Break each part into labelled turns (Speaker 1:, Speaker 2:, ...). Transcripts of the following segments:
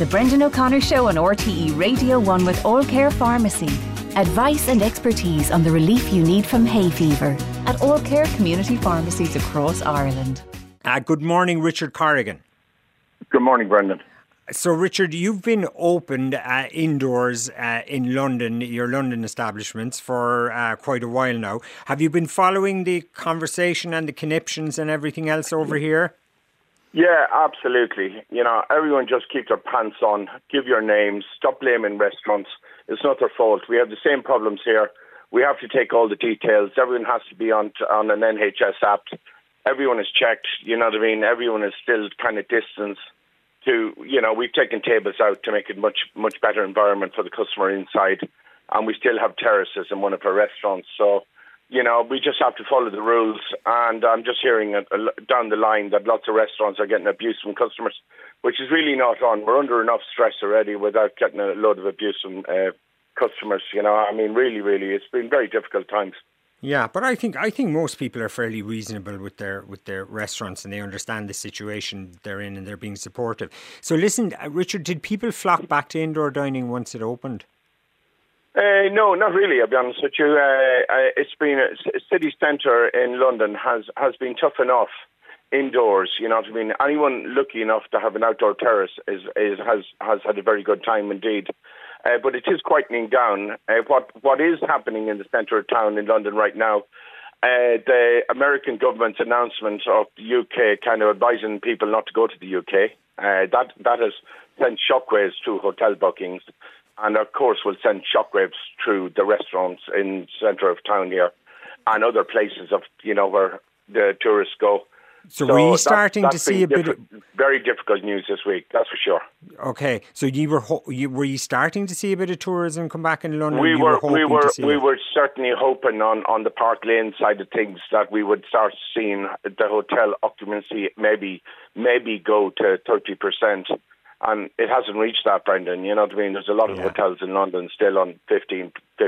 Speaker 1: The Brendan O'Connor Show on RTE Radio 1 with All Care Pharmacy. Advice and expertise on the relief you need from hay fever at All Care community pharmacies across Ireland.
Speaker 2: Good morning, Richard Corrigan.
Speaker 3: Good morning, Brendan.
Speaker 2: So, Richard, you've been opened indoors in London, your London establishments, for quite a while now. Have you been following the conversation and the conniptions and everything else over here?
Speaker 3: Yeah, absolutely. You know, everyone just keep their pants on, give your names, stop blaming restaurants. It's not their fault. We have the same problems here. We have to take all the details. Everyone has to be on an NHS app. Everyone is checked, you know what I mean? Everyone is still kind of distanced to, you know, we've taken tables out to make it much better environment for the customer inside. And we still have terraces in one of our restaurants. So, you know, we just have to follow the rules. And I'm just hearing down the line that lots of restaurants are getting abuse from customers, which is really not on. We're under enough stress already without getting a load of abuse from customers. You know, I mean, really, it's been very difficult times.
Speaker 2: Yeah, but I think most people are fairly reasonable with their restaurants, and they understand the situation they're in, and they're being supportive. So, listen, Richard, did people flock back to indoor dining once it opened?
Speaker 3: No, not really, I'll be honest with you. It's been a city centre in London has been tough enough indoors, you know what I mean? Anyone lucky enough to have an outdoor terrace has had a very good time indeed. But it is quietening down. What is happening in the centre of town in London right now, the American government's announcement of the UK kind of advising people not to go to the UK, that has sent shockwaves through hotel bookings. And, of course, will send shockwaves through the restaurants in the centre of town here and other places of, you know, where the tourists go.
Speaker 2: So were you starting to see a bit of...
Speaker 3: Very difficult news this week, that's for sure.
Speaker 2: Okay, so were you starting to see a bit of tourism come back in London?
Speaker 3: We were certainly hoping on the Park Lane side of things that we would start seeing the hotel occupancy maybe go to 30%. And it hasn't reached that, Brendan. You know what I mean? There's a lot of hotels in London still on 15%.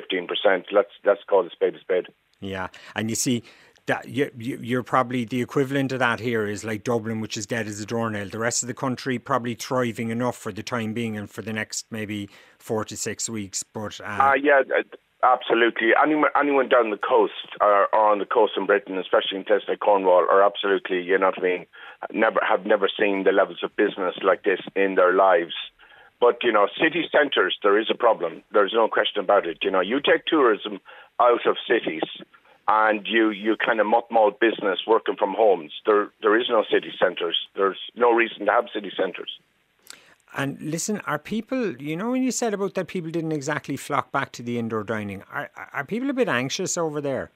Speaker 3: Let's call a spade a spade.
Speaker 2: Yeah, and you see that you're probably the equivalent of that here is like Dublin, which is dead as a doornail. The rest of the country probably thriving enough for the time being and for the next maybe 4 to 6 weeks. But
Speaker 3: yeah, absolutely. Anyone down the coast or on the coast in Britain, especially in places like Cornwall, are absolutely, you know what I mean, have never seen the levels of business like this in their lives. But, you know, city centres, there is a problem. There's no question about it. You know, you take tourism out of cities and you kind of mothball business working from homes. There is no city centres. There's no reason to have city centres.
Speaker 2: And listen, are people, you know, when you said about that people didn't exactly flock back to the indoor dining, are people a bit anxious over there?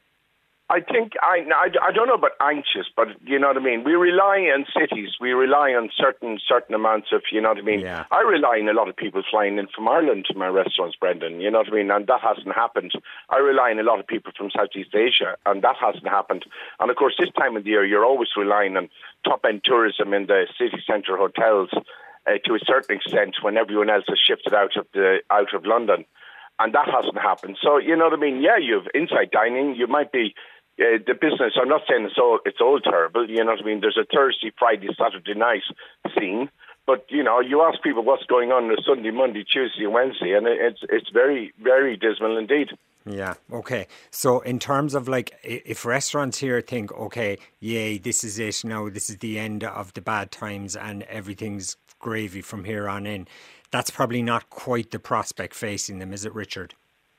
Speaker 3: I think, I don't know about anxious, but you know what I mean? We rely on cities. We rely on certain amounts of, you know what I mean?
Speaker 2: Yeah.
Speaker 3: I rely on a lot of people flying in from Ireland to my restaurants, Brendan, you know what I mean? And that hasn't happened. I rely on a lot of people from Southeast Asia, and that hasn't happened. And of course, this time of the year, you're always relying on top-end tourism in the city centre hotels to a certain extent when everyone else has shifted out of London. And that hasn't happened. So, you know what I mean? Yeah, you have inside dining. You might be... the business, I'm not saying it's all terrible, you know what I mean? There's a Thursday, Friday, Saturday night scene, but, you know, you ask people what's going on Sunday, Monday, Tuesday and Wednesday, and it's very, very dismal indeed.
Speaker 2: Yeah, okay. So in terms of like, if restaurants here think, okay, yay, this is it now, this is the end of the bad times and everything's gravy from here on in, that's probably not quite the prospect facing them, is it, Richard?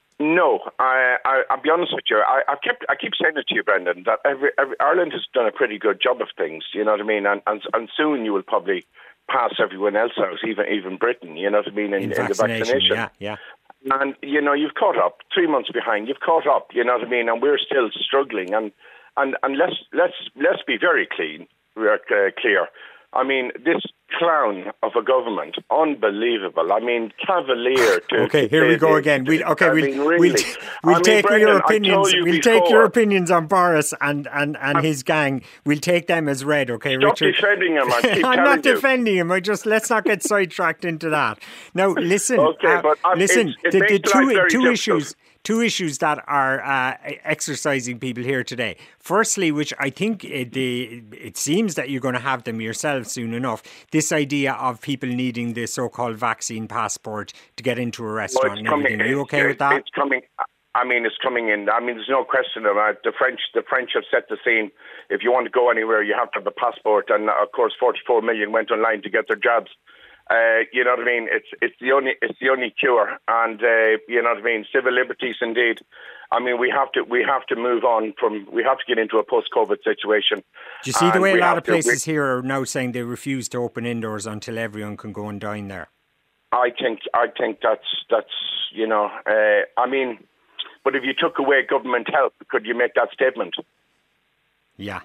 Speaker 3: No, I'll be honest with you. I keep saying it to you, Brendan, that Ireland has done a pretty good job of things. You know what I mean? And soon you will probably pass everyone else out, even Britain. You know what I mean? In the vaccination.
Speaker 2: Yeah.
Speaker 3: And you know you've caught up 3 months behind. You've caught up. You know what I mean? And we're still struggling. And let's be very clear. I mean, this clown of a government, unbelievable. I mean, cavalier.
Speaker 2: Okay, here we go again. We'll take your opinions. We'll take your opinions on Boris and his gang. We'll take them as read. Okay,
Speaker 3: Stop
Speaker 2: Richard.
Speaker 3: defending him.
Speaker 2: I'm not defending him. Let's not get sidetracked into that. Now, listen.
Speaker 3: Okay, but
Speaker 2: listen.
Speaker 3: The
Speaker 2: two issues that are exercising people here today. Firstly, which I think it seems that you're going to have them yourself soon enough, this idea of people needing the so-called vaccine passport to get into a restaurant and everything. Are you okay with that?
Speaker 3: It's coming. I mean, it's coming in. I mean, there's no question about it. The French have set the scene. If you want to go anywhere, you have to have a passport. And of course, 44 million went online to get their jabs. You know what I mean? It's the only cure. And you know what I mean? Civil liberties, indeed. I mean, we have to move on we have to get into a post-COVID situation.
Speaker 2: Do you see the way a lot of places here are now saying they refuse to open indoors until everyone can go and dine there? I think that's you know, I mean, but if you took away government help, could you make that statement? Yeah,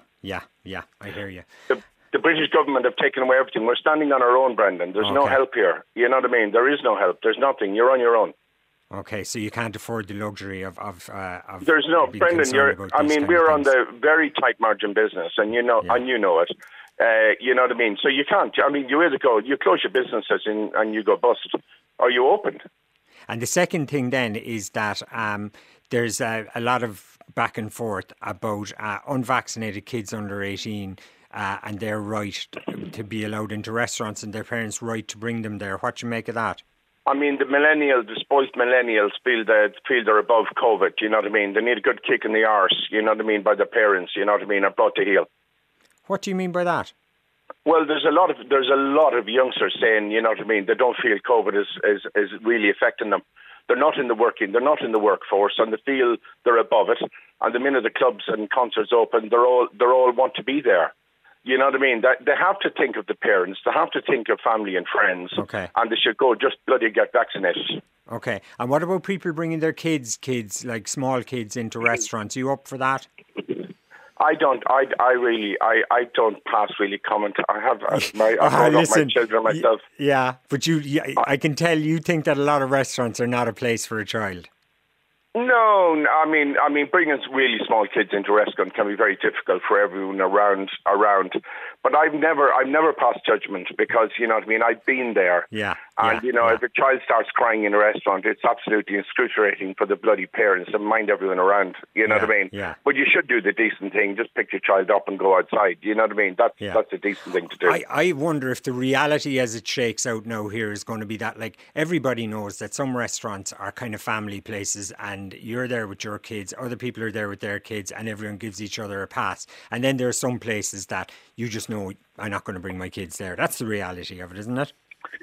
Speaker 2: I hear you. The British government have taken away everything. We're standing on our own, Brendan. There's no help here. You know what I mean? There is no help. There's nothing. You're on your own. Okay, so you can't afford the luxury of there's no, Brendan. We're on the very tight margin business, and you know, and you know it. You know what I mean? So you can't. I mean, you either go, you close your businesses and you go bust, or you open. And the second thing then is that there's a lot of back and forth about unvaccinated kids under 18 and their right to be allowed into restaurants and their parents' right to bring them there. What do you make of that? I mean, the spoiled millennials feel they're above COVID, you know what I mean? They need a good kick in the arse, you know what I mean, by their parents, you know what I mean, are brought to heel. What do you mean by that? Well, there's a lot of youngsters saying, you know what I mean, they don't feel COVID is really affecting them. They're not in the workforce, and they feel they're above it. And the minute the clubs and concerts open, they all want to be there. You know what I mean? They have to think of the parents. They have to think of family and friends. Okay. And they should go just bloody get vaccinated. Okay. And what about people bringing their kids, like small kids, into restaurants? Are you up for that? I don't. I don't pass really comment. I have my children myself. Yeah, but I can tell you think that a lot of restaurants are not a place for a child. No, I mean, bringing really small kids into a restaurant can be very difficult for everyone around. But I've never passed judgment because, you know what I mean, I've been there. Yeah. And, if a child starts crying in a restaurant, it's absolutely excruciating for the bloody parents and mind everyone around. You know what I mean? Yeah. But you should do the decent thing. Just pick your child up and go outside. You know what I mean? That's a decent thing to do. I wonder if the reality as it shakes out now here is going to be that, like, everybody knows that some restaurants are kind of family places and you're there with your kids, other people are there with their kids, and everyone gives each other a pass. And then there are some places that you just know, I'm not going to bring my kids there. That's the reality of it, isn't it?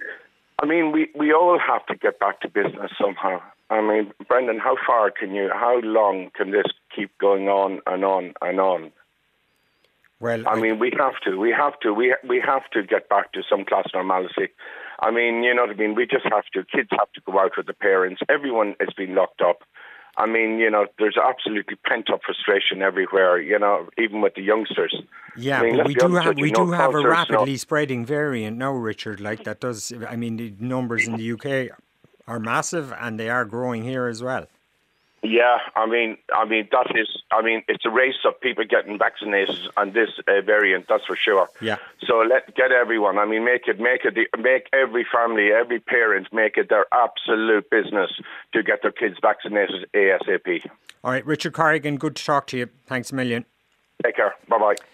Speaker 2: I mean, we all have to get back to business somehow. I mean, Brendan, how long can this keep going on and on and on? Well, I mean, we have to get back to some class normality. I mean, you know what I mean? We just have to. Kids have to go out with the parents. Everyone has been locked up. I mean, there's absolutely pent-up frustration everywhere, even with the youngsters. Yeah, I mean, but we do have a rapidly spreading variant now, Richard, like that does. I mean, the numbers in the UK are massive and they are growing here as well. Yeah, I mean, it's a race of people getting vaccinated on this variant, that's for sure. Yeah. So get everyone. I mean, make every family, every parent, make it their absolute business to get their kids vaccinated ASAP. All right, Richard Corrigan, good to talk to you. Thanks a million. Take care. Bye-bye.